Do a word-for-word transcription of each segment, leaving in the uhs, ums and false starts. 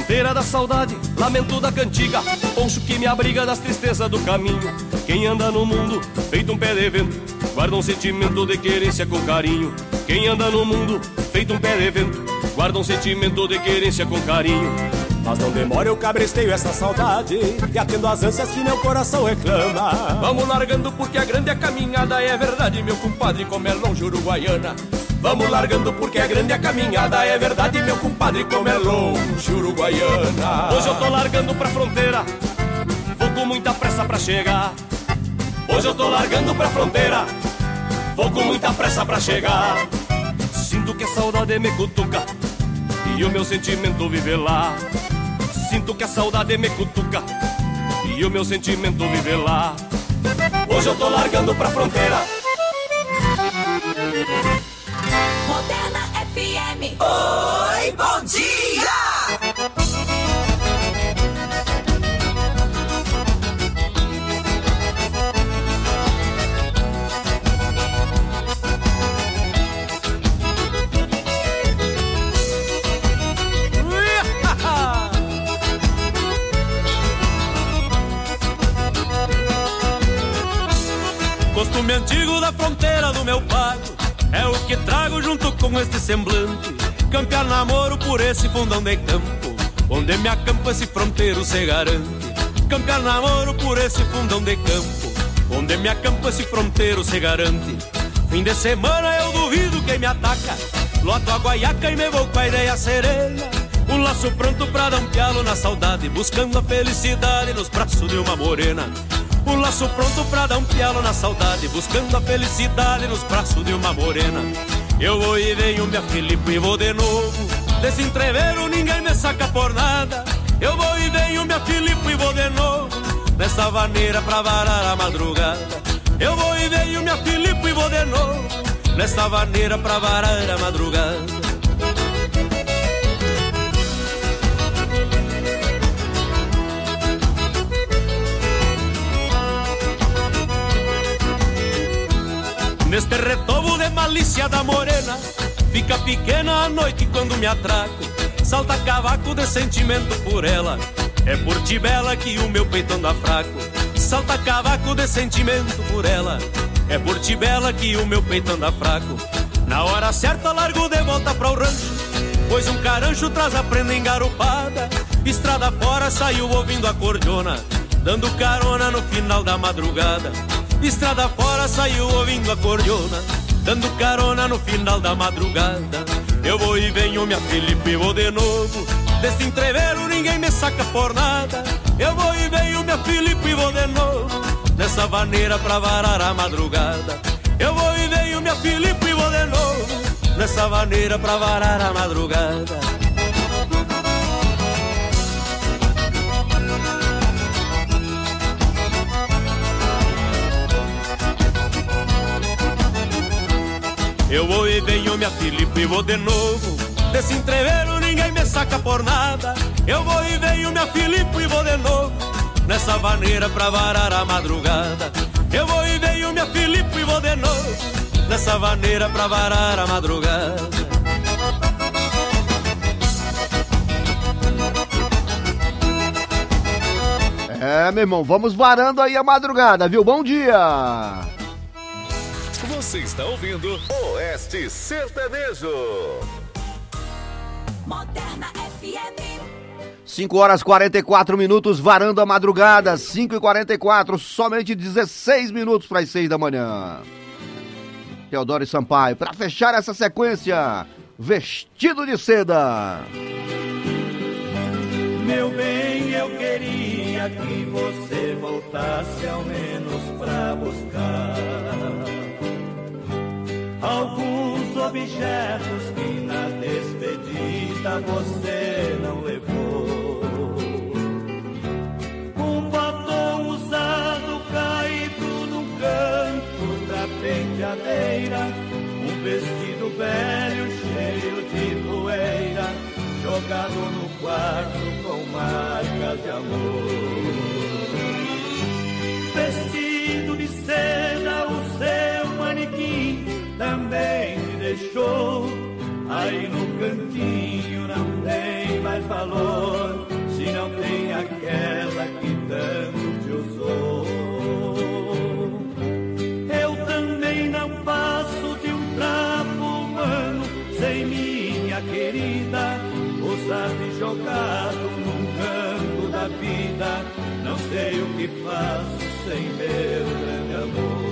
fronteira da saudade, lamento da cantiga, poncho que me abriga das tristezas do caminho. Quem anda no mundo feito um pé de vento, guarda um sentimento de querência com carinho. Quem anda no mundo feito um pé de vento, guarda um sentimento de querência com carinho. Mas não demora, eu cabresteio essa saudade e atendo as ânsias que meu coração reclama. Vamos largando porque a grande é a caminhada, é verdade, meu compadre, como é longe Uruguaiana. Vamos largando porque a grande é a caminhada, é verdade, meu compadre, como é longe Uruguaiana. Hoje eu tô largando pra fronteira, vou com muita pressa pra chegar. Hoje eu tô largando pra fronteira, vou com muita pressa pra chegar. Sinto que a saudade me cutuca e o meu sentimento vive lá. Sinto que a saudade me cutuca e o meu sentimento vive lá. Hoje eu tô largando pra fronteira. Moderna F M. Oi, bom dia! Costume antigo da fronteira do meu pago é o que trago junto com este semblante. Campear namoro por esse fundão de campo, onde me acampa esse fronteiro se garante. Campear namoro por esse fundão de campo, onde me acampa esse fronteiro se garante. Fim de semana eu duvido quem me ataca, loto a guaiaca e me vou com a ideia serena. Um laço pronto pra dar um pialo na saudade, buscando a felicidade nos braços de uma morena. Um laço pronto pra dar um pialo na saudade, buscando a felicidade nos braços de uma morena. Eu vou e venho, minha Filipe, e vou de novo. Desse entreveiro ninguém me saca por nada. Eu vou e venho, minha Filipe, e vou de novo. Nessa vaneira pra varar a madrugada. Eu vou e venho, minha Filipe, e vou de novo. Nessa vaneira pra varar a madrugada. Neste retobo de malícia da morena, fica pequena a noite quando me atraco. Salta cavaco de sentimento por ela, é por ti bela que o meu peito anda fraco. Salta cavaco de sentimento por ela, é por ti bela que o meu peito anda fraco. Na hora certa largo de volta pra o rancho, pois um carancho traz a prenda engarupada. Estrada fora saiu ouvindo a cordiona, dando carona no final da madrugada. Estrada fora saiu ouvindo a cordiona, dando carona no final da madrugada. Eu vou e venho, minha Filipe, vou de novo. Desse entreveiro ninguém me saca por nada. Eu vou e venho, minha Filipe, vou de novo. Nessa vaneira pra varar a madrugada. Eu vou e venho, minha Filipe, vou de novo. Nessa vaneira pra varar a madrugada. Eu vou e venho, minha Filipe, e vou de novo. Desse entreveiro ninguém me saca por nada. Eu vou e venho, minha Filipe, e vou de novo. Nessa vaneira pra varar a madrugada. Eu vou e venho, minha Filipe, e vou de novo. Nessa vaneira pra varar a madrugada. É, meu irmão, vamos varando aí a madrugada, viu? Bom dia! Você está ouvindo Oeste Sertanejo. Moderna F M. cinco horas e quarenta e quatro minutos, varando a madrugada, cinco e quarenta e quatro, somente dezesseis minutos para as seis da manhã. Teodoro e Sampaio, para fechar essa sequência, Vestido de Seda. Meu bem, eu queria que você voltasse ao menos pra buscar alguns objetos que na despedida você não levou. Um batom usado caído no canto da penteadeira, um vestido velho cheio de poeira, jogado no quarto com marcas de amor. Vestido de seda, o seu manequim também me deixou. Aí no cantinho não tem mais valor. querida, ousado jogado num canto da vida, não sei o que faço sem meu grande amor.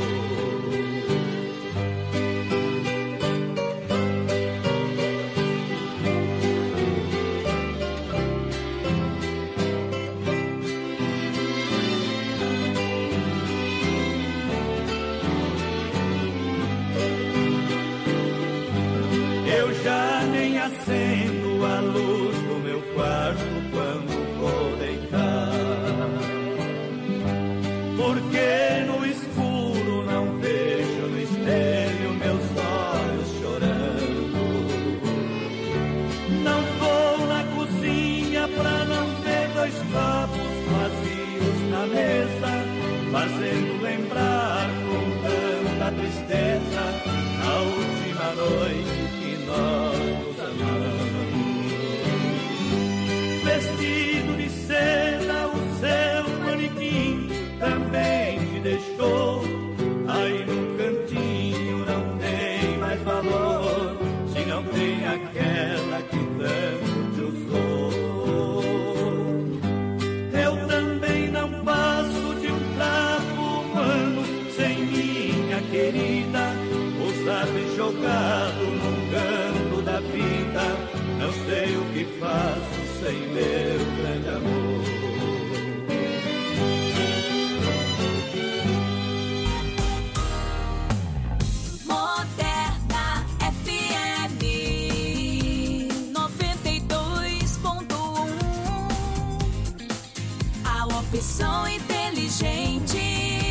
Eu já nem acendo a luz do meu quarto quando vou deitar, porque no escuro não vejo no espelho meus olhos chorando. Não vou na cozinha pra não ver dois copos vazios na mesa, fazendo lembrar com tanta tristeza a última noite nós nos amamos. Vestido de seda, o seu manequim também te deixou. Aí num cantinho não tem mais valor, se não tem aquela que tanto te usou. Eu também não passo de um trapo humano sem minha querida, ousado e jogado num canto da vida, não sei o que faço sem meu grande amor. Moderna F M noventa e dois ponto um, a opção inteligente.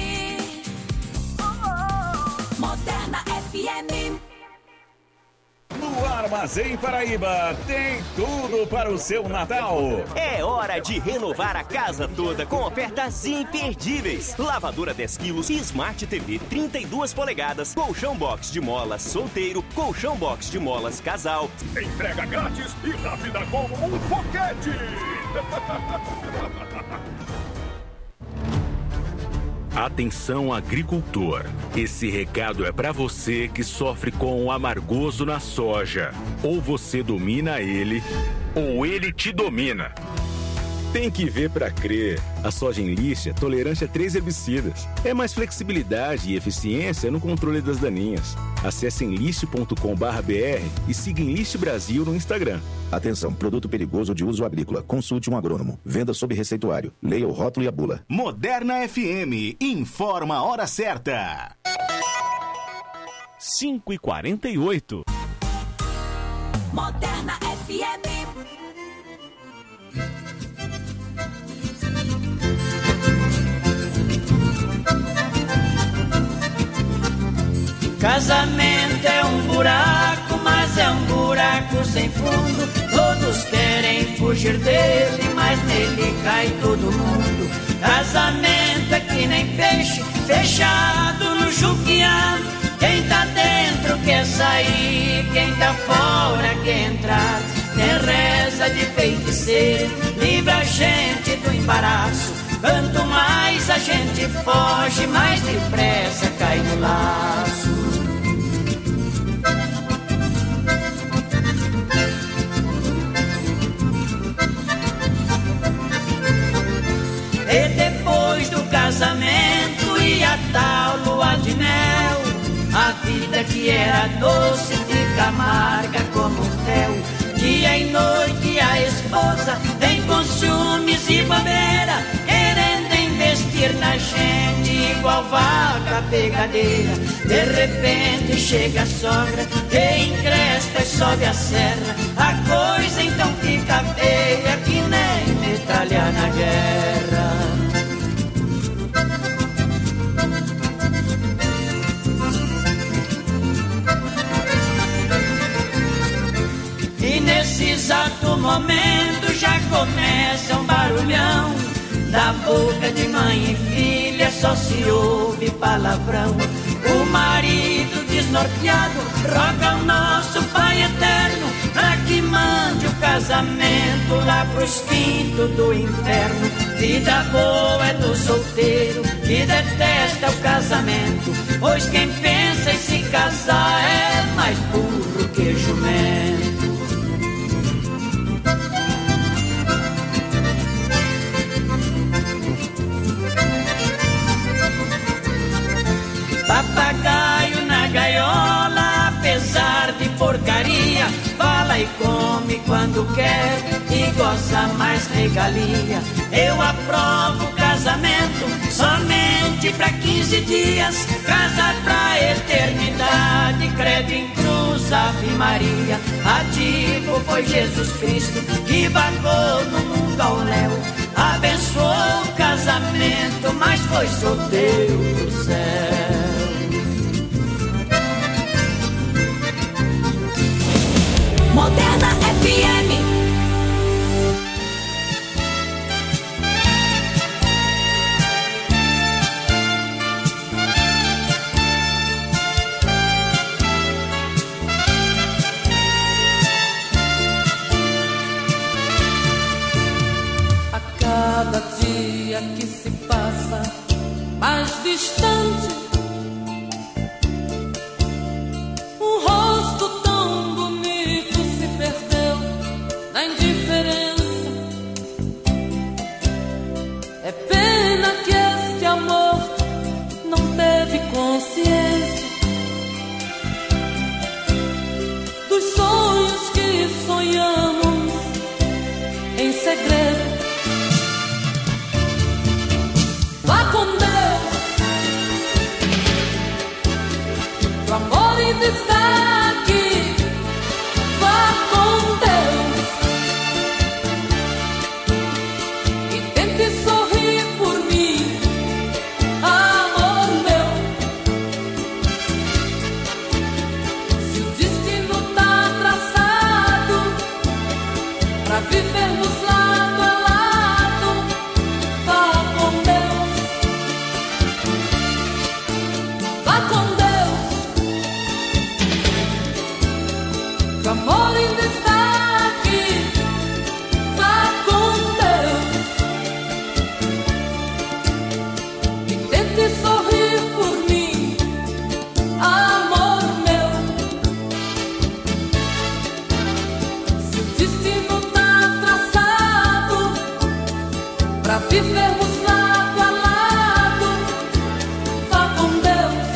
Moderna F M. No Armazém Paraíba tem tudo para o seu Natal. É hora de renovar a casa toda com ofertas imperdíveis. Lavadora dez quilos e Smart T V trinta e duas polegadas, colchão box de molas solteiro, colchão box de molas casal. Entrega grátis e rápida como um foguete. Atenção, agricultor. Esse recado é para você que sofre com o amargoso na soja. Ou você domina ele, ou ele te domina. Tem que ver para crer. A soja Enlist é tolerante a três herbicidas. É mais flexibilidade e eficiência no controle das daninhas. Acesse enlist ponto com barra b r e siga Enlist Brasil no Instagram. Atenção, produto perigoso de uso agrícola. Consulte um agrônomo. Venda sob receituário. Leia o rótulo e a bula. Moderna F M. Informa a hora certa. cinco e quarenta e oito. Moderna F M. Casamento é um buraco, mas é um buraco sem fundo. Todos querem fugir dele, mas nele cai todo mundo. Casamento é que nem peixe fechado no juquiado. Quem tá dentro quer sair, quem tá fora quer entrar. Tem reza de feiticeiro, livra a gente do embaraço. Quanto mais a gente foge, mais depressa cai no laço. E depois do casamento e a tal lua de mel, a vida que era doce fica amarga como um fel. Dia e noite a esposa vem com ciúmes e bobeira, querendo investir na gente igual vaca pegadeira. De repente chega a sogra, que encrespa e sobe a serra. A coisa então fica feia, que nem metralha na guerra. E nesse exato momento já começa um barulhão. Da boca de mãe e filha só se ouve palavrão. O marido desnorteado roga ao nosso Pai Eterno pra que mande o casamento lá pros quintos do inferno. Vida boa é do solteiro que detesta o casamento, pois quem pensa em se casar é mais burro que jumento. quando quer e goza mais regalia. Eu aprovo o casamento somente pra quinze dias, casar pra eternidade, credo em cruz, Ave Maria. Ativo foi Jesus Cristo que vagou no mundo ao léu, abençoou o casamento, mas foi solteiro pro céu. Moderna F M. A cada dia que se passa mais distante, um rosto tão bonito se perdeu na indiferença. É pena que este amor não teve consciência dos sonhos que sonhamos em segredo. Vá com Deus, o amor ainda está aqui. Vá com Deus e tente sorrir por mim, amor meu. Se o destino tá traçado pra vivermos lado a lado, vá com Deus, vá com Deus, que o amor ainda está aqui. Vá com Deus e tente sorrir por mim, amor meu. Se o destino tá traçado pra vivermos lado a lado, vá com Deus.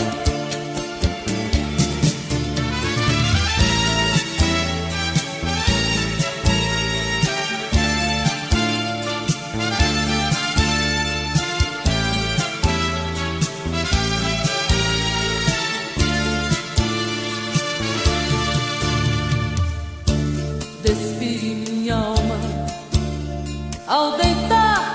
Despi minha alma ao deitar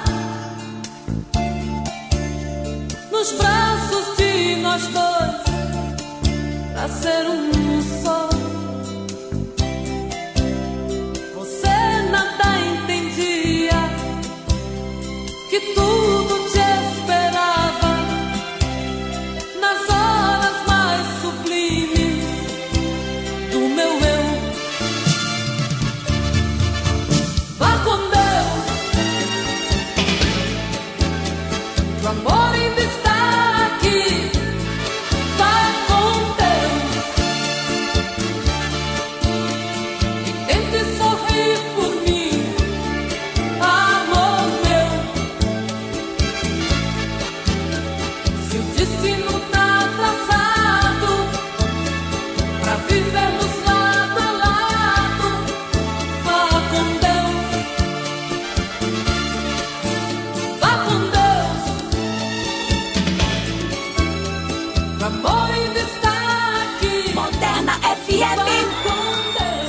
nos braços de nós dois, pra ser um só. Você nada entendia, que tudo te esperava nas horas mais sublimes do meu eu. Vá com Deus, o amor ainda está aqui. Vá com Deus e tente sorrir por mim, amor meu. Se o destino tá traçado pra vivermos lado a lado, vá com Deus, vá com Deus, o amor ainda está aqui. Moderna F M. Vá com Deus.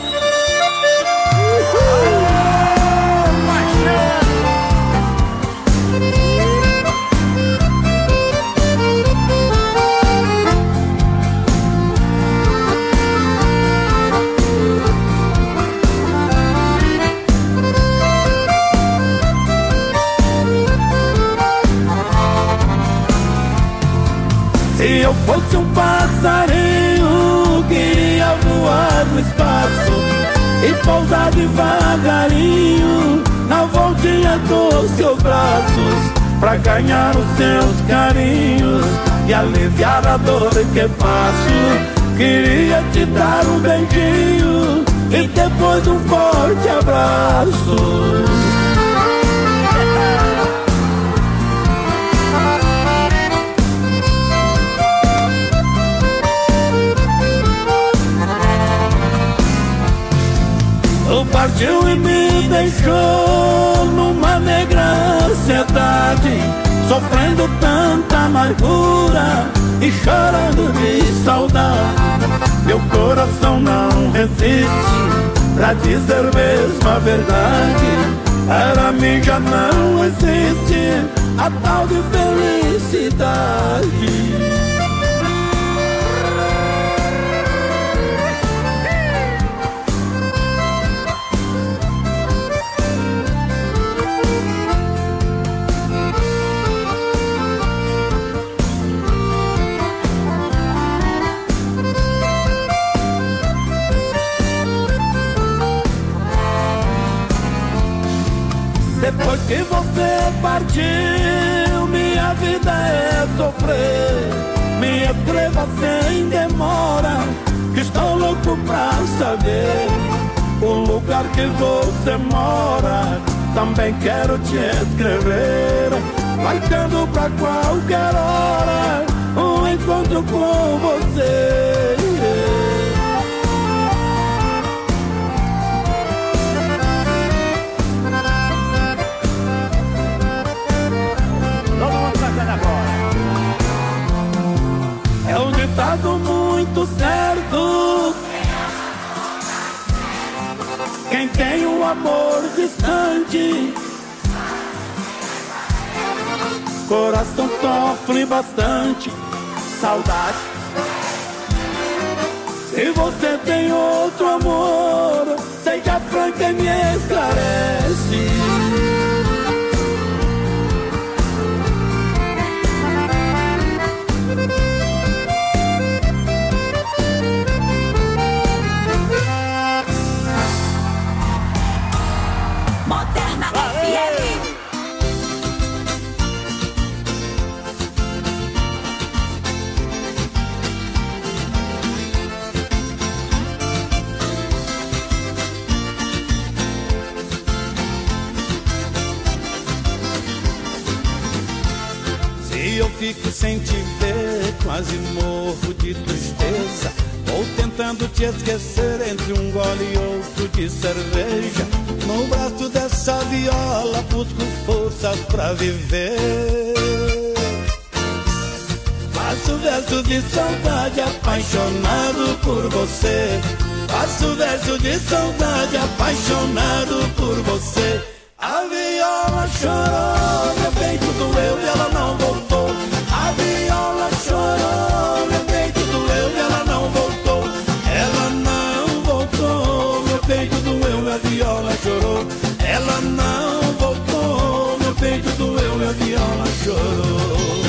Se eu fosse um passarinho, queria voar no espaço e pousar devagarinho na voltinha dos seus braços, pra ganhar os seus carinhos e aliviar a dor que passo. Queria te dar um beijinho e depois um forte abraço. me deixou numa negra ansiedade, sofrendo tanta amargura e chorando de saudade. Meu coração não resiste pra dizer mesmo a verdade. Para mim já não existe a tal de felicidade. Depois que você partiu, minha vida é sofrer. Me escreva sem demora, que estou louco pra saber o lugar que você mora. Também quero te escrever, marcando pra qualquer hora um encontro com você. É um ditado muito certo: quem tem um amor distante, coração sofre bastante. Saudade. Se você tem outro amor, seja franca e me esclarece. Fico sem te ver, quase morro de tristeza. Vou tentando te esquecer entre um gole e outro de cerveja. No braço dessa viola busco forças pra viver. Faço verso de saudade apaixonado por você. Faço verso de saudade apaixonado por você. A viola chorou, meu peito doeu e ela não voltou. A viola chorou, meu peito doeu e ela não voltou. Ela não voltou, meu peito doeu e a viola chorou. Ela não voltou, meu peito doeu e a viola chorou.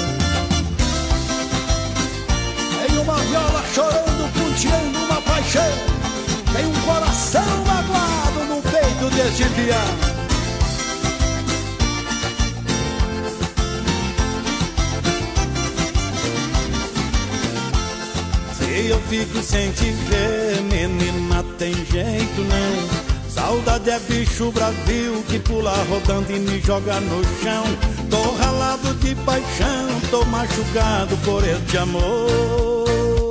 Tem uma viola chorando, punteando uma paixão. Tem um coração magoado no peito desse piano. Eu fico sem te ver, menina, tem jeito não. Saudade é bicho bravio que pula rodando e me joga no chão. Tô ralado de paixão, tô machucado por este amor.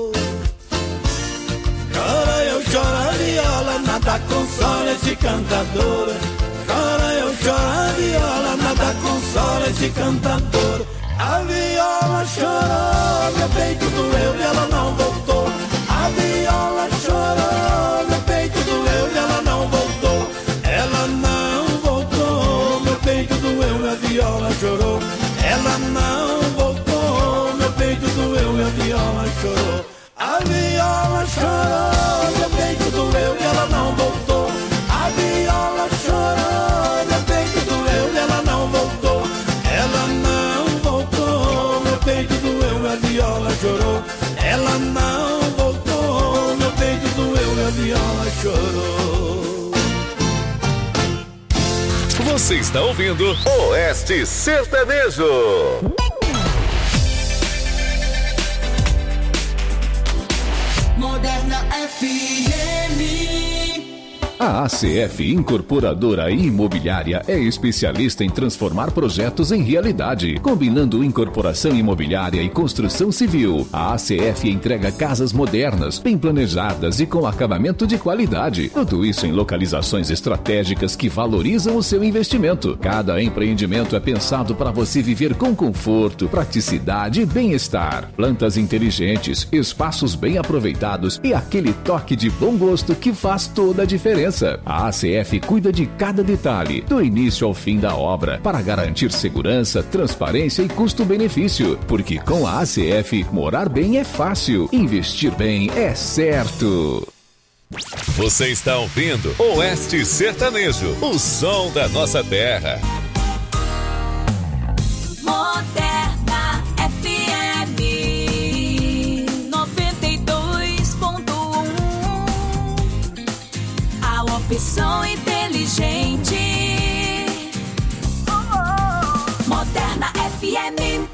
Chora eu, chora a viola, nada consola esse cantador. Chora eu, chora a viola, nada consola esse cantador. A viola chorou, meu peito doeu e ela não voltou. A viola chorou, meu peito doeu e ela não voltou. Ela não voltou, meu peito doeu e a viola chorou. Ela não voltou, meu peito doeu e a viola chorou. A viola chorou, meu peito doeu e ela não voltou. A viola chorou, meu peito doeu e ela não voltou. Ela não voltou, meu peito doeu e a viola chorou. Ela não voltou, meu peito doeu e a viola chorou. Você está ouvindo Oeste Sertanejo. Moderna F M. A A C F Incorporadora Imobiliária é especialista em transformar projetos em realidade, combinando incorporação imobiliária e construção civil. A A C F entrega casas modernas, bem planejadas e com acabamento de qualidade. Tudo isso em localizações estratégicas que valorizam o seu investimento. Cada empreendimento é pensado para você viver com conforto, praticidade e bem-estar. Plantas inteligentes, espaços bem aproveitados e aquele toque de bom gosto que faz toda a diferença. A A C F cuida de cada detalhe, do início ao fim da obra, para garantir segurança, transparência e custo-benefício. Porque com a A C F, morar bem é fácil, investir bem é certo. Você está ouvindo Oeste Sertanejo, o som da nossa terra. Moderna F M noventa e dois ponto um. A opção inteligente. Moderna F M.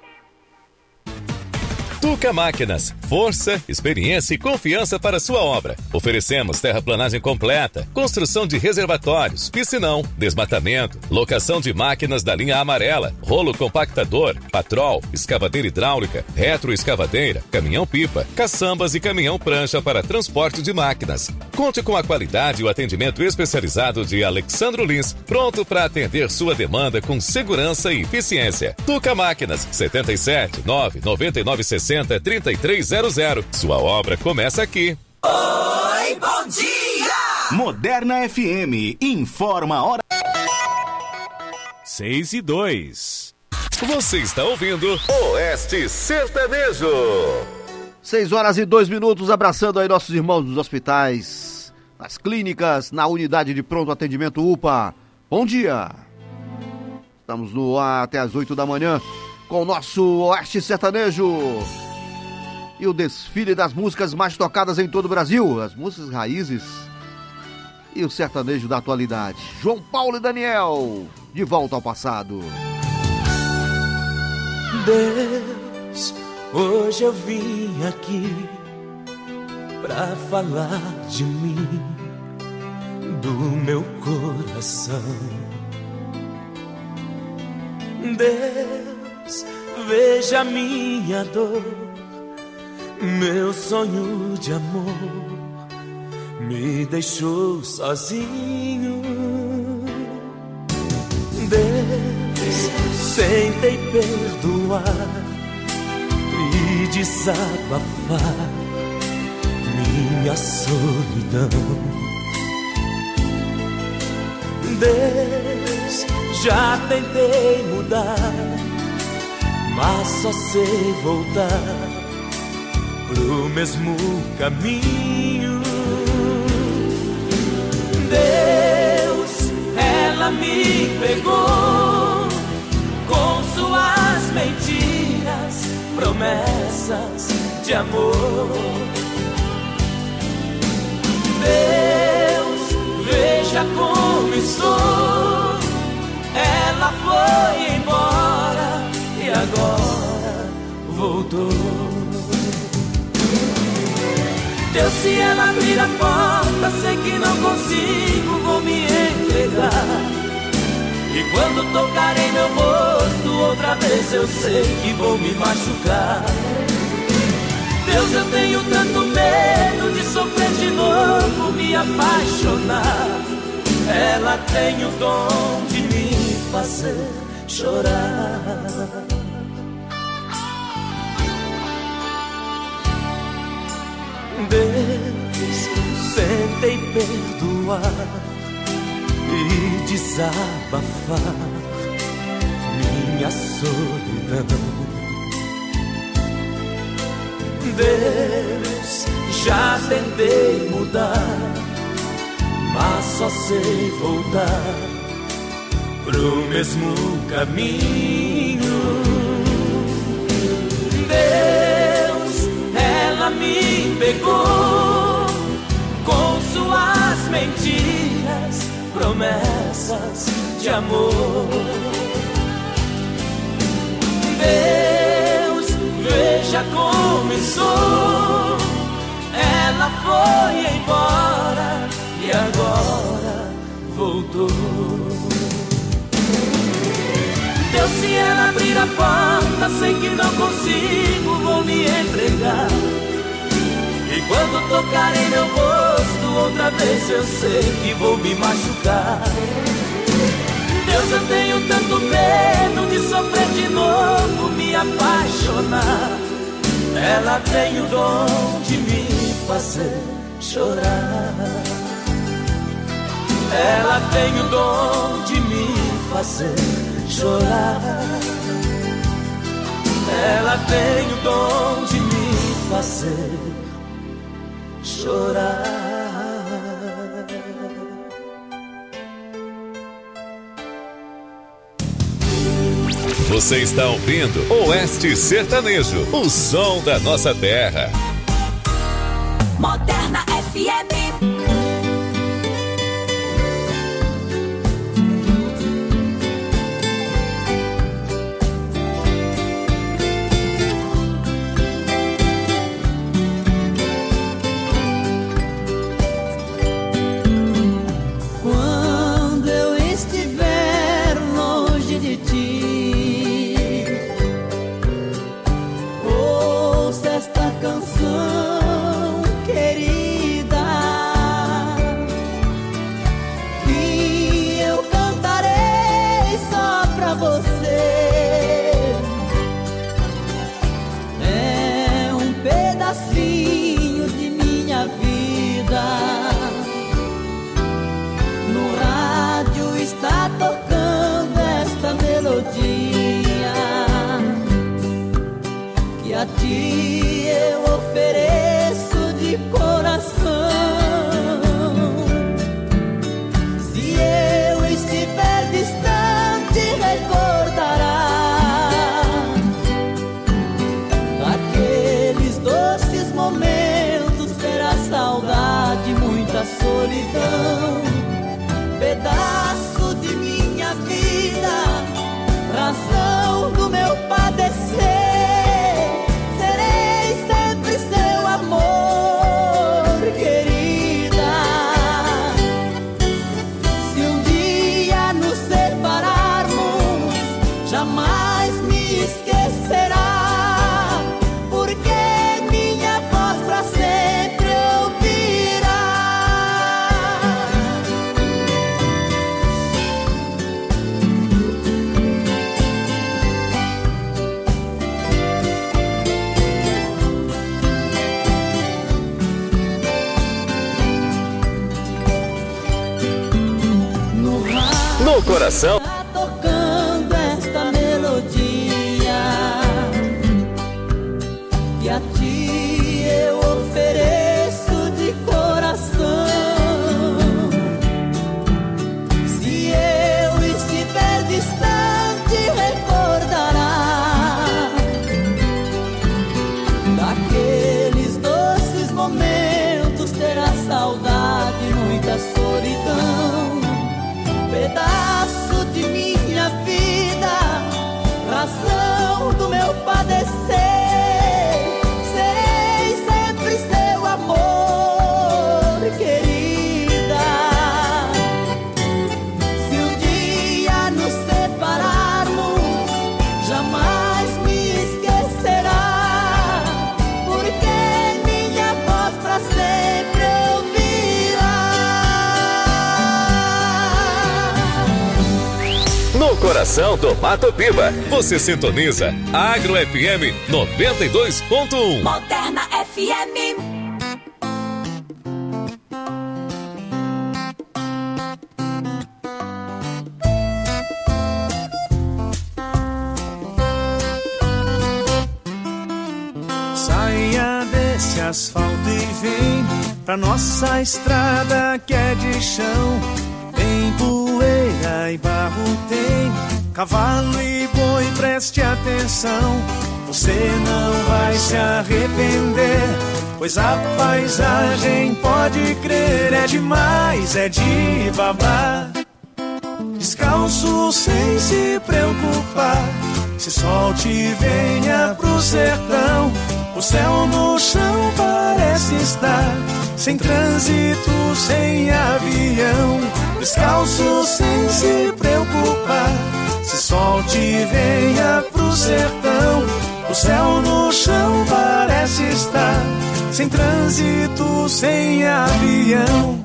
Tuca Máquinas, força, experiência e confiança para sua obra. Oferecemos terraplanagem completa, construção de reservatórios, piscinão, desmatamento, locação de máquinas da linha amarela, rolo compactador, patrol, escavadeira hidráulica, retroescavadeira, caminhão-pipa, caçambas e caminhão-prancha para transporte de máquinas. Conte com a qualidade e o atendimento especializado de Alexandro Lins, pronto para atender sua demanda com segurança e eficiência. Tuca Máquinas, setenta e sete, nove nove nove sessenta, trinta e três zero zero. Sua obra começa aqui. Oi, bom dia! Moderna F M, informa a hora. seis e dois. Você está ouvindo Oeste Sertanejo. seis horas e dois minutos, abraçando aí nossos irmãos dos hospitais, nas clínicas, na unidade de pronto atendimento U P A. Bom dia! Estamos no ar até as oito da manhã com o nosso Oeste Sertanejo e o desfile das músicas mais tocadas em todo o Brasil, as músicas raízes e o sertanejo da atualidade. João Paulo e Daniel, de volta ao passado. Deus, hoje eu vim aqui pra falar de mim, do meu coração. Deus, veja minha dor, meu sonho de amor me deixou sozinho. Deus, tentei perdoar e desabafar minha solidão. Deus, já tentei mudar, mas só sei voltar pro mesmo caminho. Deus, ela me pegou com suas mentiras, promessas de amor. Deus, veja como estou. Ela foi embora e agora voltou. Deus, se ela abrir a porta, sei que não consigo, vou me entregar. E quando tocar em meu rosto outra vez, eu sei que vou me machucar. Deus, eu tenho tanto medo de sofrer de novo, me apaixonar. Ela tem o dom de me fazer chorar. Deus, tentei perdoar e desabafar minha solidão. Deus, já tentei mudar, mas só sei voltar pro mesmo caminho. Deus, ela me pegou com suas mentiras, promessas de amor. Deus, veja como sou. Ela foi embora e e agora voltou. Deus, se ela abrir a porta, sei que não consigo, vou me entregar. E quando tocar em meu rosto outra vez, eu sei que vou me machucar. Deus, eu tenho tanto medo de sofrer de novo, me apaixonar. Ela tem o dom de me fazer chorar. Ela tem o dom de me fazer chorar. Ela tem o dom de me fazer chorar. Você está ouvindo Oeste Sertanejo, o som da nossa terra. Moderna F M. A ti eu ofereço de coração. Se eu estiver distante, recordará daqueles doces momentos. Terá saudade, muita solidão. Pedaço de minha vida, razão do meu padecer. No coração, tá tocando esta melodia, e a ti eu ofereço de coração. Se eu estiver distante, recordará daqueles doces momentos. Terá saudade, muita solidão. Pedaço de minha vida, razão do meu padecer. Serei sempre seu amor, querida. Se um dia nos separarmos, jamais me esquecerá, porque minha voz pra sempre no coração do Mato Piba, você sintoniza Agro F M noventa e dois ponto um. Moderna F M. Saia desse asfalto e vem pra nossa estrada que é de chão. Tem poeira e barro, tem cavalo e boi, preste atenção. Você não vai se arrepender, pois a paisagem, pode crer, é demais, é de babar. Descalço sem se preocupar, se solte e venha pro sertão. O céu no chão parece estar sem trânsito, sem avião, descalço sem se preocupar. Se solte e venha pro sertão. O céu no chão parece estar sem trânsito, sem avião.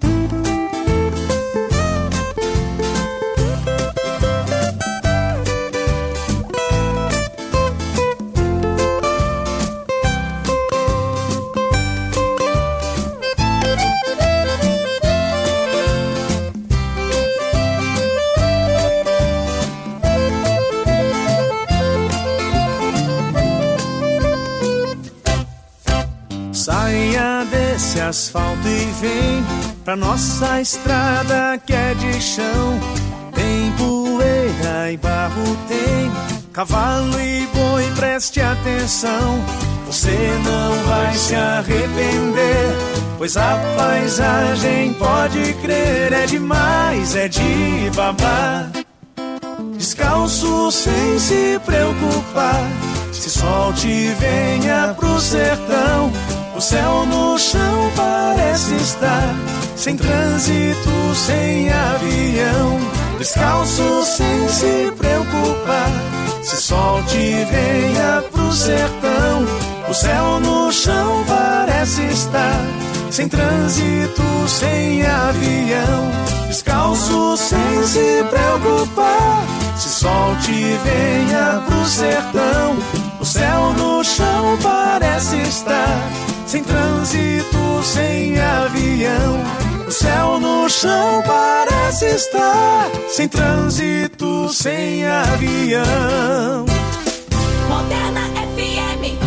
Saia desse asfalto e vem pra nossa estrada que é de chão. Tem poeira e barro, tem cavalo e boi, preste atenção. Você não vai se arrepender, pois a paisagem, pode crer, é demais, é de babar. Descalço sem se preocupar, se solte e venha pro sertão. O céu no chão parece estar sem trânsito, sem avião. Descalço sem se preocupar, se solte e venha pro sertão. O céu no chão parece estar sem trânsito, sem avião. Descalço sem se preocupar, se solte e venha pro sertão. O céu no chão parece estar sem trânsito, sem avião. O céu no chão parece estar sem trânsito, sem avião. Moderna F M.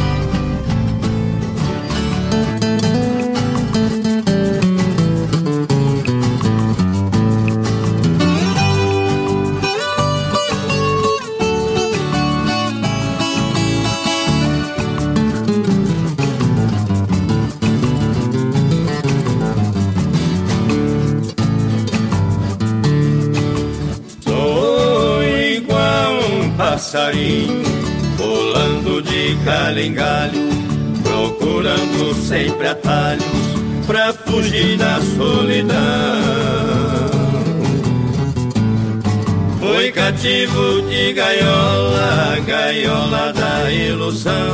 Passarinho pulando de galho em galho, procurando sempre atalhos pra fugir da solidão. Fui cativo de gaiola, gaiola da ilusão.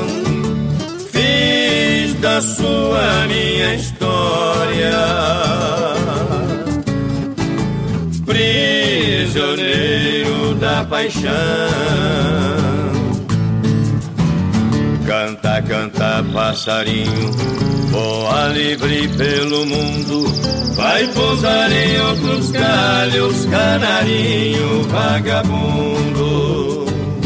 Fiz da sua minha história, prisioneiro da paixão. Canta, canta, passarinho, voa livre pelo mundo. Vai pousar em outros galhos, canarinho vagabundo.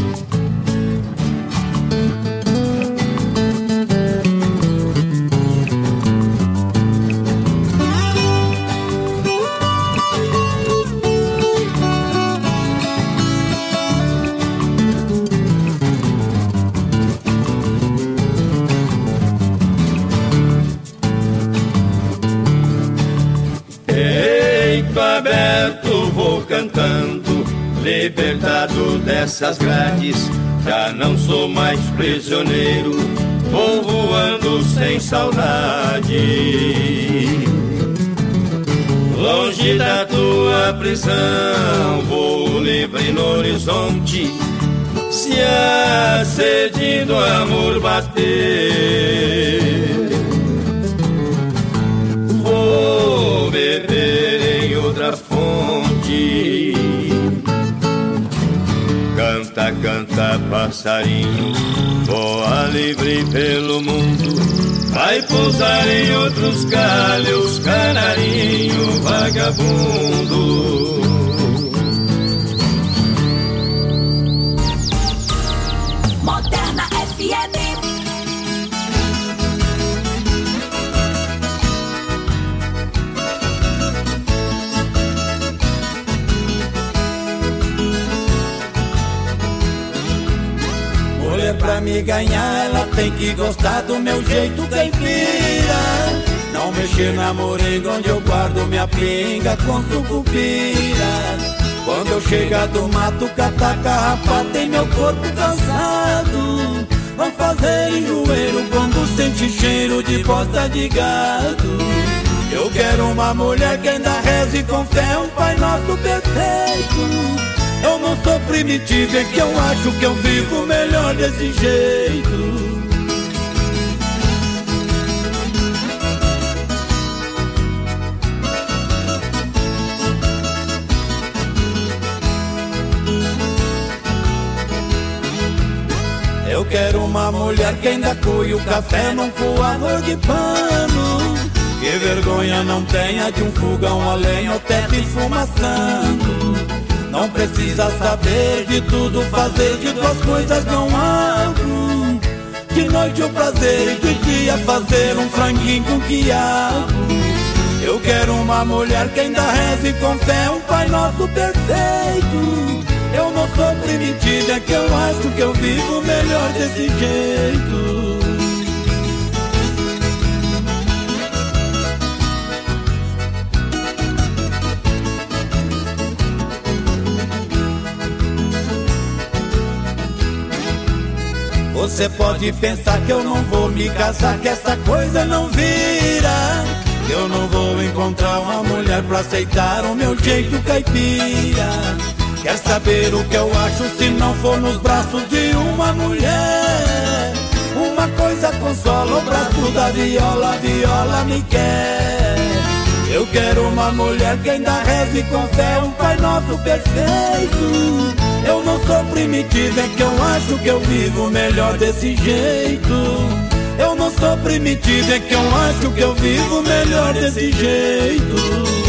Aberto vou cantando, libertado dessas grades. Já não sou mais prisioneiro, vou voando sem saudade. Longe da tua prisão, vou livre no horizonte. Se a sede do amor bater, vou beber em outra fonte. Canta, canta, passarinho, voa livre pelo mundo. Vai pousar em outros galhos, canarinho vagabundo. Moderna F M. Pra me ganhar, ela tem que gostar do meu jeito caipira. Não mexer na moringa onde eu guardo minha pinga com sucupira. Quando eu chegar do mato, catar carrapato em meu corpo cansado. não fazer enjoeiro quando sente cheiro de bosta de gado. Eu quero uma mulher que ainda reze com fé um Pai Nosso perfeito. Eu não sou primitivo, é que eu acho que eu vivo melhor desse jeito. Eu quero uma mulher que ainda coe o café num coador de pano. Que vergonha não tenha de um fogão a lenha ou teto esfumaçando. Não precisa saber de tudo, fazer de duas coisas não abro. De noite o prazer e de dia fazer um franguinho com quiabo. Eu quero uma mulher que ainda reze com fé um Pai Nosso perfeito. Eu não sou primitivo, é que eu acho que eu vivo melhor desse jeito. Você pode pensar que eu não vou me casar, que essa coisa não vira. Eu não vou encontrar uma mulher pra aceitar o meu jeito caipira. Quer saber o que eu acho se não for nos braços de uma mulher? Uma coisa consola o braço da viola, a viola me quer. Eu quero uma mulher que ainda reze com fé um Pai Nosso perfeito. Eu não sou primitivo, é que eu acho que eu vivo melhor desse jeito. Eu não sou primitivo, é que eu acho que eu vivo melhor desse jeito.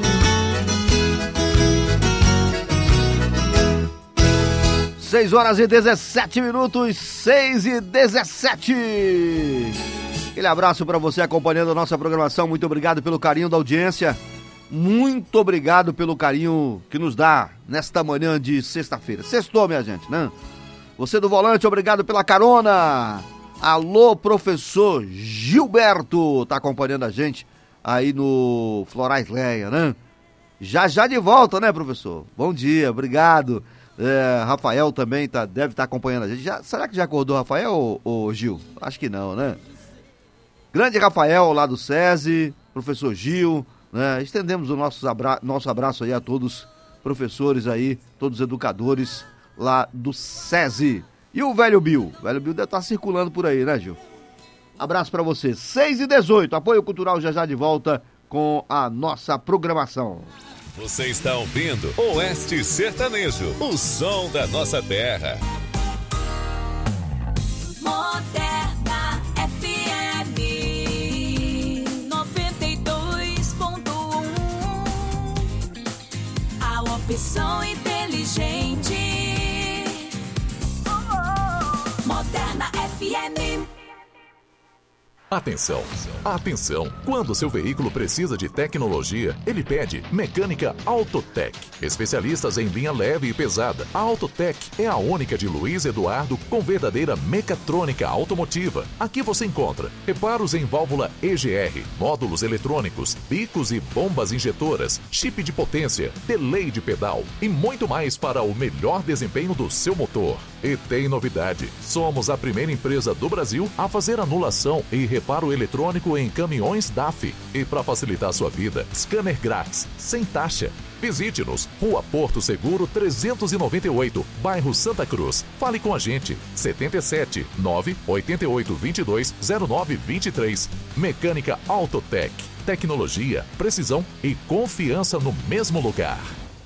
seis horas e dezessete minutos, seis e dezessete. Aquele abraço para você acompanhando a nossa programação. Muito obrigado pelo carinho da audiência. Muito obrigado pelo carinho que nos dá nesta manhã de sexta-feira. Sextou, minha gente, né? Você do volante, obrigado pela carona. Alô, professor Gilberto, tá acompanhando a gente aí no Florais Leia, né? Já já de volta, né, professor? Bom dia, obrigado. É, Rafael também tá, deve estar tá acompanhando a gente. Já, será que já acordou o Rafael ou, ou Gil? Acho que não, né? Grande Rafael lá do SESI, professor Gil, né? Estendemos o nosso, abra nosso abraço aí a todos professores aí, todos educadores lá do SESI. E o velho Bill? O velho Bill deve estar circulando por aí, né, Gil? Abraço pra você. seis e dezoito, Apoio Cultural já já de volta com a nossa programação. Você está ouvindo Oeste Sertanejo, o som da nossa terra. Moderna F M noventa e dois ponto um. A opção inteligente. Moderna F M. Atenção, atenção! Quando seu veículo precisa de tecnologia, ele pede Mecânica Autotec. Especialistas em linha leve e pesada. A Autotec é a única de Luiz Eduardo com verdadeira mecatrônica automotiva. Aqui você encontra reparos em válvula E G R, módulos eletrônicos, bicos e bombas injetoras, chip de potência, delay de pedal e muito mais para o melhor desempenho do seu motor. E tem novidade, somos a primeira empresa do Brasil a fazer anulação e reparo eletrônico em caminhões D A F. E para facilitar sua vida, scanner grátis, sem taxa. Visite-nos, Rua Porto Seguro trezentos e noventa e oito, bairro Santa Cruz. Fale com a gente, setenta e sete, nove oito oito, vinte e dois, zero nove, vinte e três. Mecânica Autotec. Tecnologia, precisão e confiança no mesmo lugar.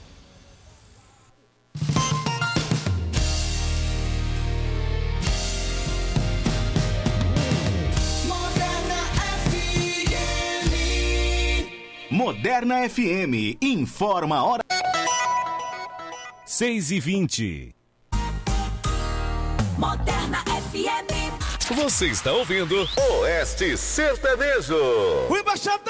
Moderna F M, informa a hora. seis e vinte. Moderna F M. Você está ouvindo Oeste Sertanejo. O embaixador!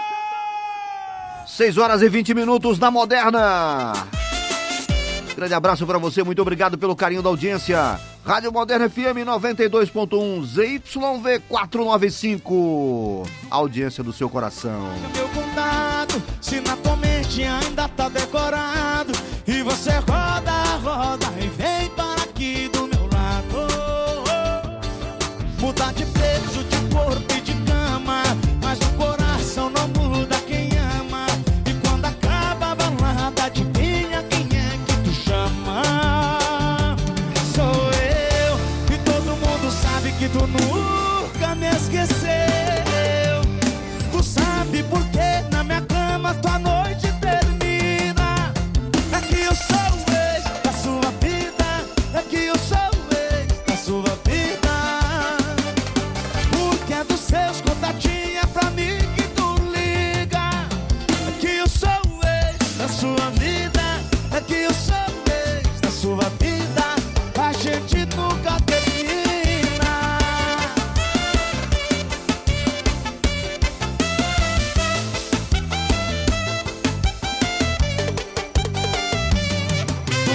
seis horas e vinte minutos na Moderna. Grande abraço para você, muito obrigado pelo carinho da audiência. Rádio Moderna F M noventa e dois ponto um, Z Y V quatrocentos e noventa e cinco. Audiência do seu coração. Meu contato, se na tua mente ainda tá decorado, e você roda, roda e vem para aqui do meu lado.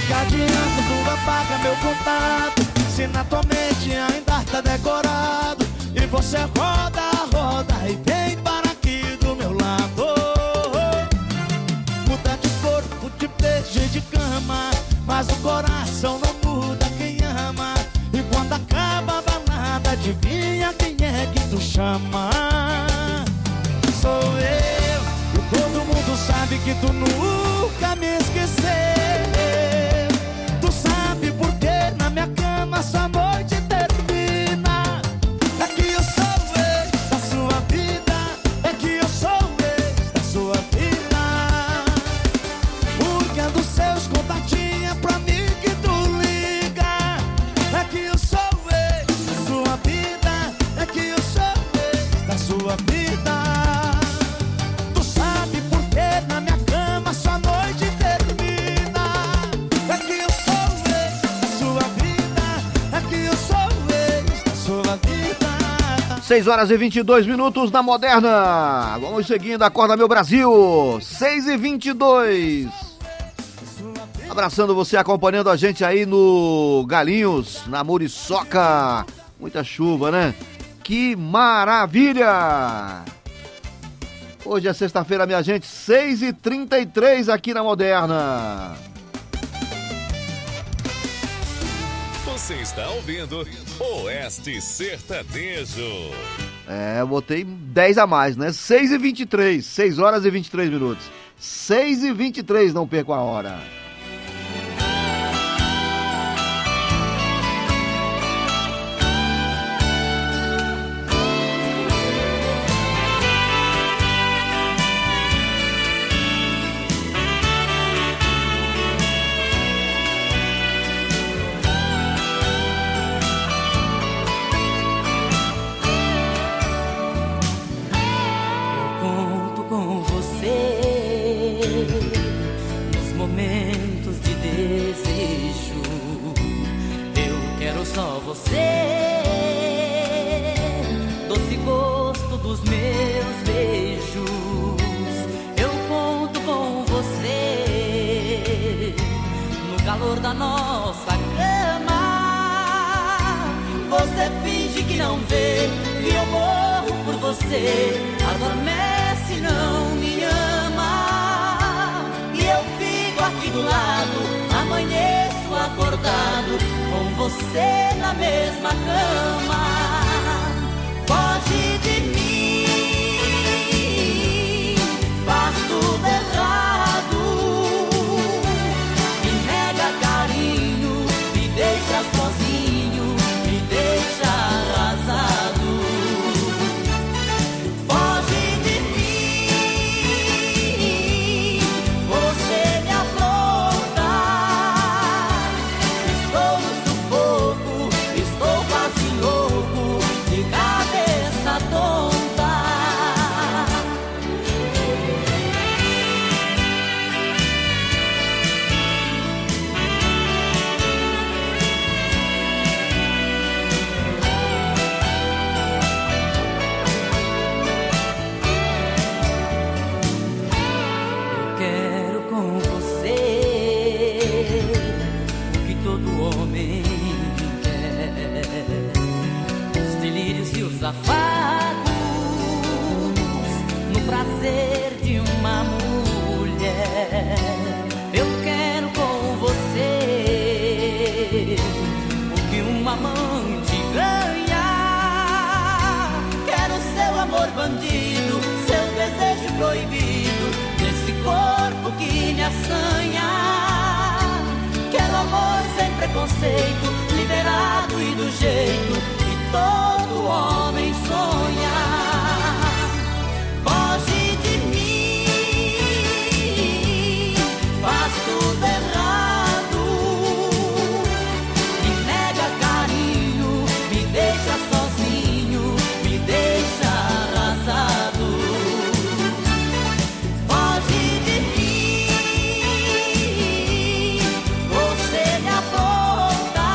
que adianta tu apaga meu contato, se na tua mente ainda tá decorado. E você roda, roda e vem para aqui do meu lado. Muda de corpo, de beijo e de cama, mas o coração não muda quem ama. E quando acaba a balada, adivinha quem é que tu chama? Sou eu, e todo mundo sabe que tu nunca me esqueceu. Tu sabe por que na minha cama sua noite termina. É que eu sou ex da sua vida, é que eu sou ex da sua vida. Porque é dos seus contatinhos pra mim que tu liga. É que eu sou ex da sua vida, é que eu sou ex da sua vida. Tu sabe por que na minha cama sua noite termina. É que eu sou ex da sua vida, é que eu sou ex da sua vida. seis horas e vinte e dois minutos na Moderna. Vamos seguindo, acorda meu Brasil. seis e vinte e dois. Abraçando você, acompanhando a gente aí no Galinhos, na Muriçoca. Muita chuva, né? Que maravilha! Hoje é sexta-feira, minha gente, seis e trinta e três aqui na Moderna. Você está ouvindo Oeste Sertanejo. É, eu botei dez a mais, né? seis e vinte e três, seis horas e vinte e três minutos. seis e vinte e três, não perco a hora. Conto com você nos momentos de desejo. Eu quero só você, doce gosto dos meus beijos. Eu conto com você no calor da nossa cama. Você finge que não vê que eu morro por você. Adormece, não me ama. E eu fico aqui do lado, amanheço acordado com você na mesma cama. Foge de mim, faz tudo errado, me nega carinho, me deixa sozinho, me deixa arrasado. Afagos no prazer de uma mulher. Eu quero com você o que um amante ganha. Quero seu amor bandido, seu desejo proibido, nesse corpo que me assanha. Quero amor sem preconceito, liberado e do jeito todo homem sonha. Foge de mim, faz tudo errado, me nega carinho, me deixa sozinho, me deixa arrasado. Foge de mim, você me apronta.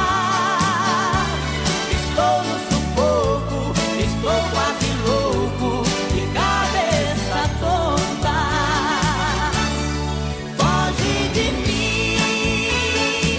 Estou no sufoco, estou quase louco, de cabeça tonta. Foge de mim,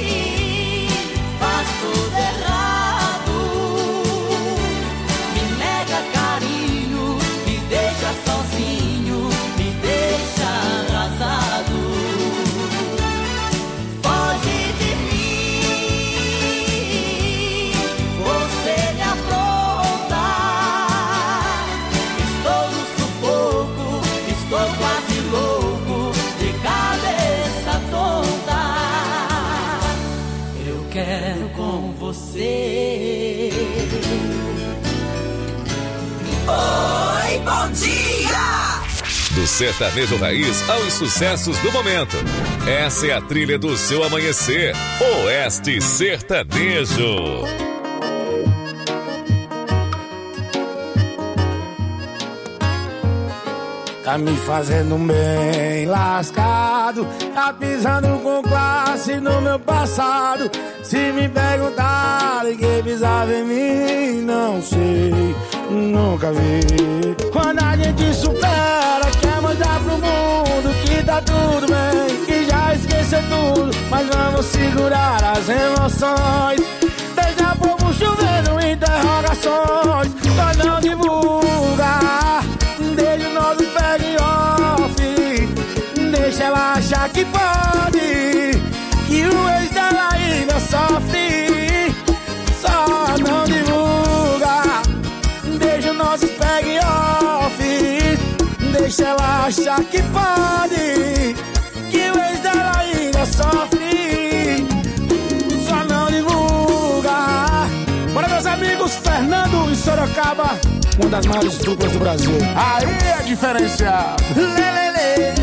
Do sertanejo raiz aos sucessos do momento. Essa é a trilha do seu amanhecer. Oeste Sertanejo. Tá me fazendo bem lascado, tá pisando com classe no meu passado. Se me perguntarem quem pisava em mim, não sei, nunca vi. Quando a gente supera, quer mandar pro mundo que tá tudo bem, que já esqueceu tudo, mas vamos segurar as emoções. Deixa povo chovendo interrogações, nós não divulga. Deixa o nosso pega em off, deixa ela achar que pode, que o ex dela ainda sofre. Só não divulga. Deixa o nosso pega em off, deixa ela achar que pode, que o ex dela ainda sofre. Só não divulga. Bora, meus amigos, Fernando e Sorocaba, uma das maiores duplas do Brasil. Aí é diferenciado. Lelele.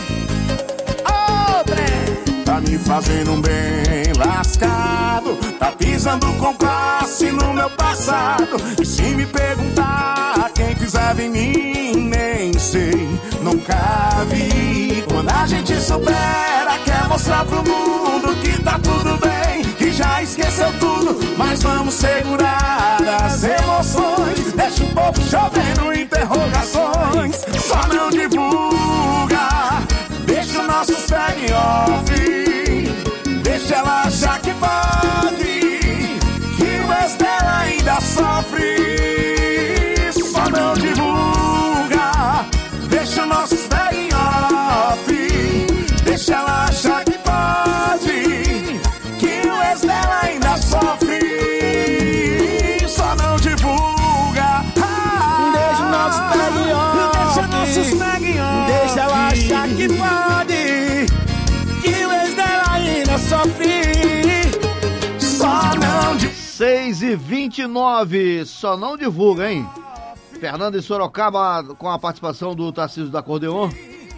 Outra. Tá me fazendo um bem lascado, tá pisando com classe no meu passado. E se me perguntar quem pisava em mim, nem sei, nunca vi. Quando a gente supera, quer mostrar pro mundo que tá tudo bem, que já esqueceu tudo, mas vamos segurar as emoções. Deixa o povo chovendo interrogações, só não divulga. Deixa o nosso segue off, deixa ela achar que pode, que o ex dela ainda sofre. Só não divulga. Deixa o nosso segue off, deixa ela achar que pode, que o ex dela ainda sofre. Só não divulga. Deixa o nosso segue off, deixa nossos segue off, deixa ela achar que pode, que o ex dela ainda sofre. Só não divulga. seis e vinte e nove, só não divulga, hein? Fernando e Sorocaba com a participação do Tarcísio da Acordeon.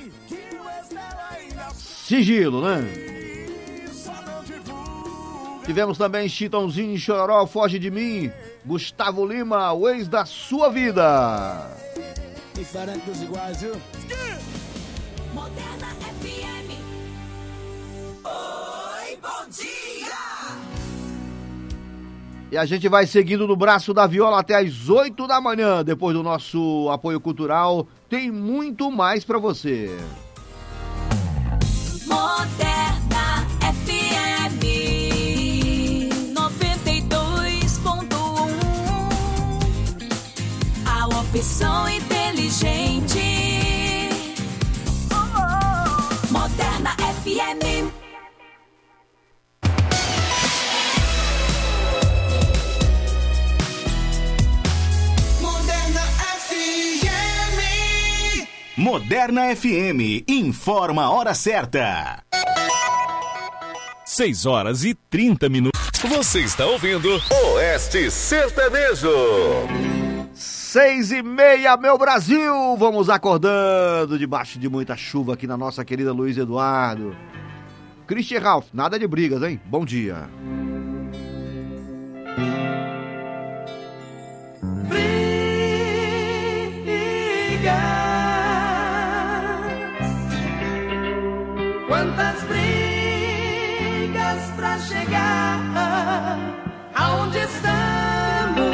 Sigilo, né? Tivemos também Chitãozinho e Chororó, Foge de Mim. Gustavo Lima, o ex da sua vida. Diferente dos iguais, viu? Moderna F M. Oi, bom dia! E a gente vai seguindo no braço da viola até às oito da manhã. Depois do nosso apoio cultural, tem muito mais pra você. Moderna F M noventa e dois ponto um. A opção inteligente. Moderna F M. Moderna F M, informa a hora certa. seis horas e trinta minutos. Você está ouvindo Oeste Sertanejo. Seis e meia, meu Brasil. Vamos acordando debaixo de muita chuva aqui na nossa querida Luiz Eduardo. Christian Ralph, nada de brigas, hein? Bom dia. Quantas brigas pra chegar aonde estamos?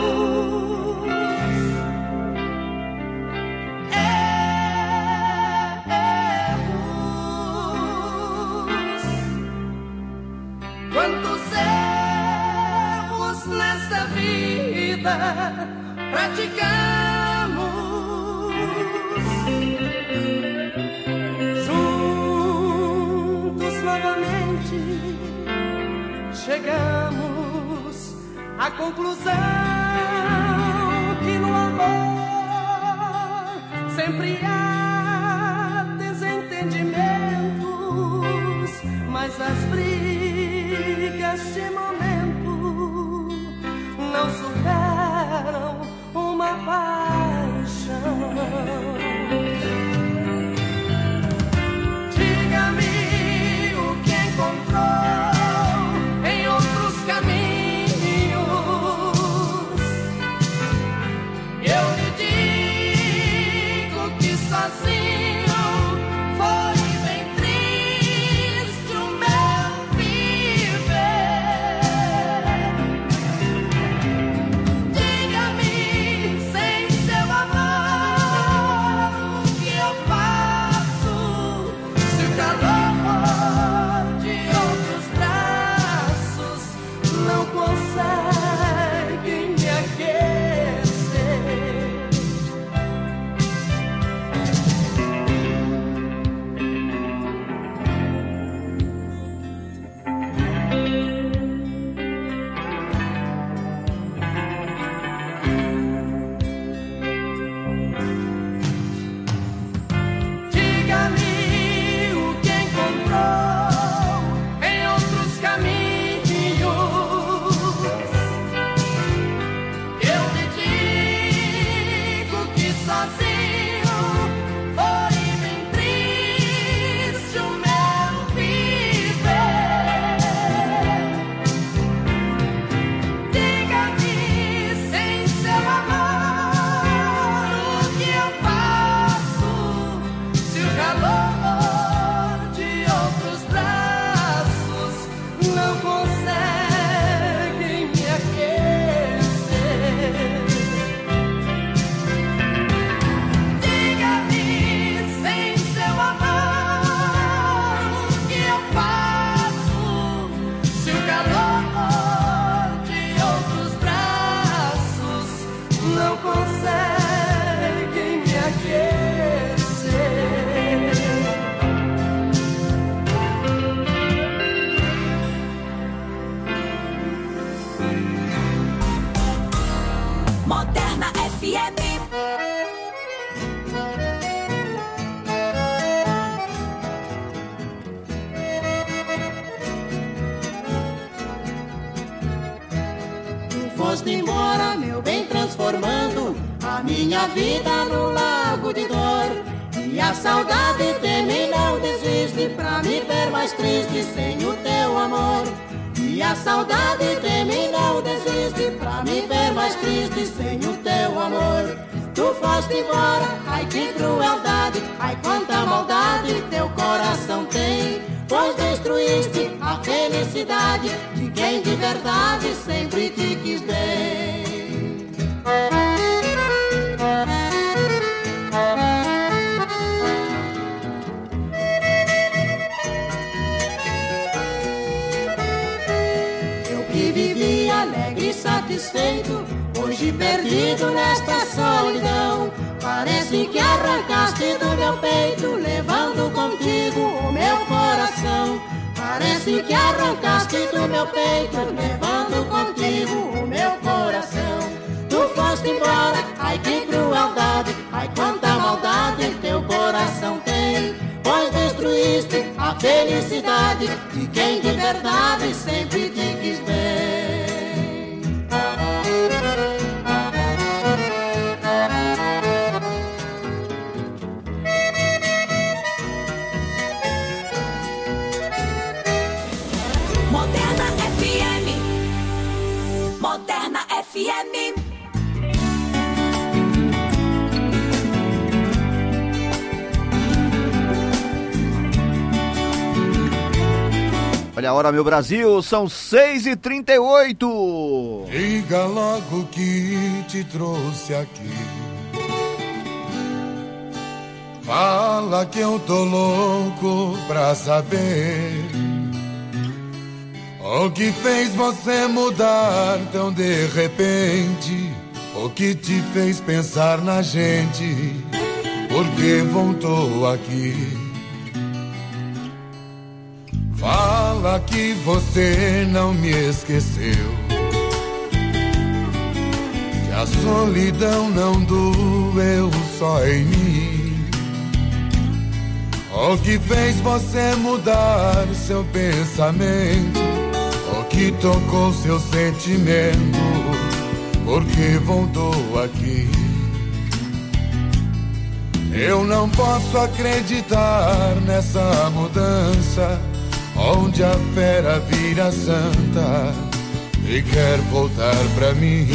Erros. Quantos erros nesta vida praticamos? Novamente chegamos à conclusão que no amor sempre há desentendimentos, mas as brigas de momento não superam uma paixão. foste embora, meu bem, transformando a minha vida num lago de dor. E a saudade de mim não desiste, pra me ver mais triste sem o teu amor. E a saudade de mim não desiste, pra me ver mais triste sem o teu amor. Tu foste embora, ai que crueldade, ai quanta maldade teu coração tem. Pois destruíste a felicidade de quem de verdade sempre te quis bem. Eu que vivi alegre e satisfeito, hoje perdido nesta solidão. Parece que arrancaste do meu peito, levando contigo o meu coração. Parece que arrancaste do meu peito, levando contigo o meu coração. Tu foste embora, ai que crueldade, ai quanta maldade teu coração tem. Pois destruíste a felicidade de quem de verdade sempre te quis bem. Moderna F M. Olha a hora, meu Brasil, são seis e trinta e oito. Diga logo que te trouxe aqui. Fala que eu tô louco pra saber o que fez você mudar tão de repente? O que te fez pensar na gente? Por que voltou aqui? Fala que você não me esqueceu, que a solidão não doeu só em mim. O que fez você mudar seu pensamento? O que tocou seu sentimento? Porque voltou aqui. Eu não posso acreditar nessa mudança, onde a fera vira santa e quer voltar pra mim.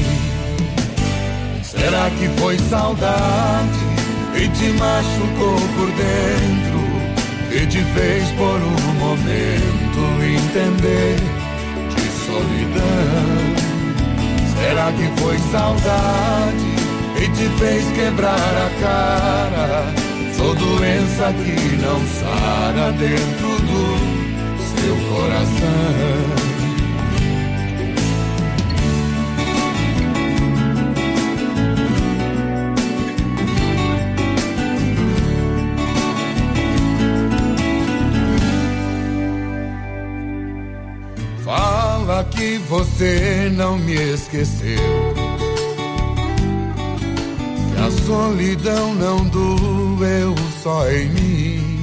Será que foi saudade e te machucou por dentro, e te fez por um momento entender solidão? Será que foi saudade e te fez quebrar a cara? Sou doença que não sara dentro do seu coração. Fala que você não me esqueceu, que a solidão não doeu só em mim.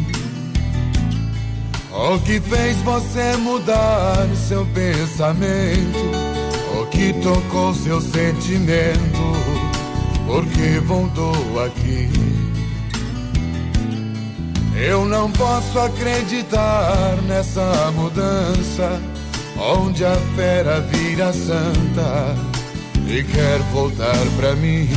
O que fez você mudar seu pensamento? O que tocou seu sentimento? Porque voltou aqui. Eu não posso acreditar nessa mudança, onde a fera vira santa e quer voltar pra mim.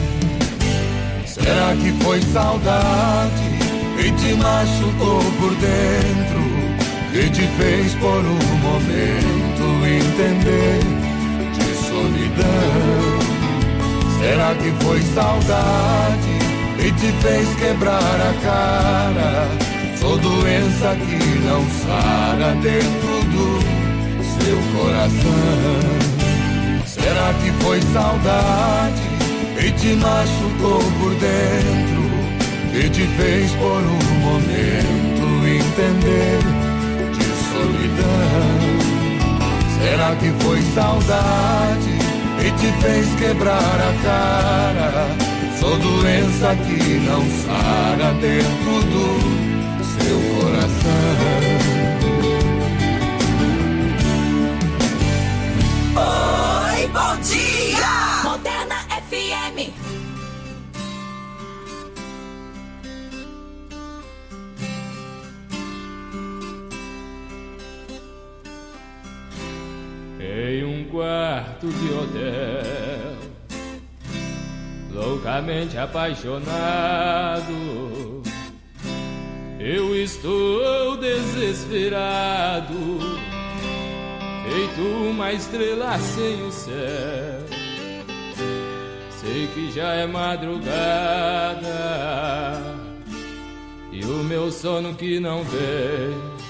Será que foi saudade e te machucou por dentro, e te fez por um momento entender de solidão? Será que foi saudade e te fez quebrar a cara? Sou doença que não sara dentro do seu coração. Será que foi saudade e te machucou por dentro, e te fez por um momento entender de solidão? Será que foi saudade e te fez quebrar a cara? Sou doença que não sara dentro do seu coração. Oi, bom dia! em um quarto de hotel, loucamente apaixonado. Eu estou desesperado, feito uma estrela sem o céu. Sei que já é madrugada e o meu sono que não vem